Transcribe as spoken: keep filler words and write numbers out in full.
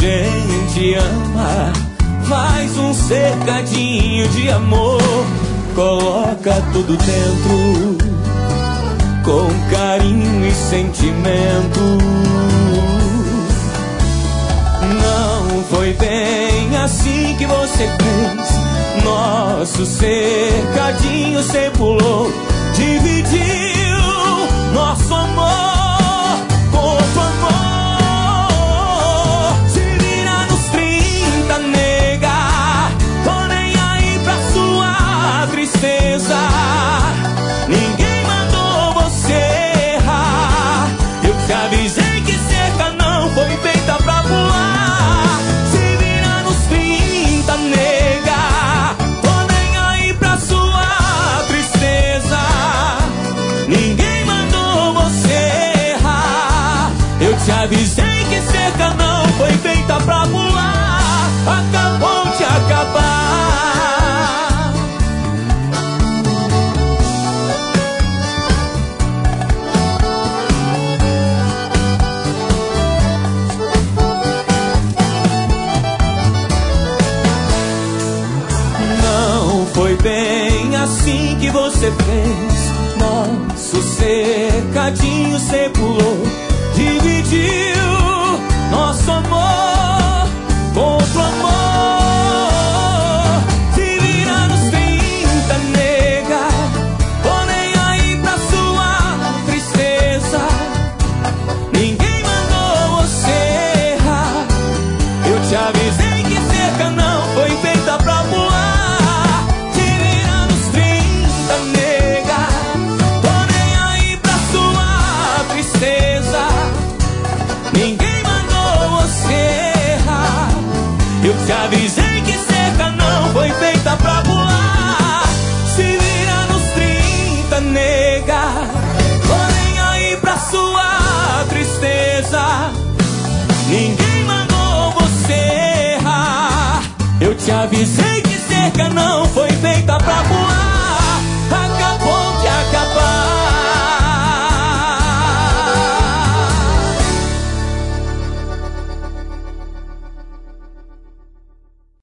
gente ama, faz um cercadinho de amor, coloca tudo dentro, com carinho e sentimento. Não foi bem assim que você fez, nosso cercadinho cê pulou, dividiu nosso amor com outro amor. Se vira nos trinta, nega, tô nem aí pra sua tristeza. Ninguém mandou você errar, eu te avisei que cerca não foi feita pra voar. Se vira nos trinta, nega, tô nem aí pra sua tristeza. Ninguém mandou você errar, eu te avisei que cerca não foi feita pra voar. Acabou de acabar. Não foi bem assim que você fez, nosso cercadinho cê pulou, dividiu nosso amor com outro amor. Se vira nos trinta, nega, tô nem aí pra sua tristeza. Ninguém mandou você errar, eu te avisei que cerca não foi feita pra voar. Se vira nos trinta, nega, tô nem aí pra sua tristeza. Ninguém mandou você errar, eu te avisei que cerca não foi feita pra voar. Se vira nos trinta, nega, tô nem aí pra sua tristeza. Ninguém mandou você errar, eu te avisei que cerca não foi feita pra voar.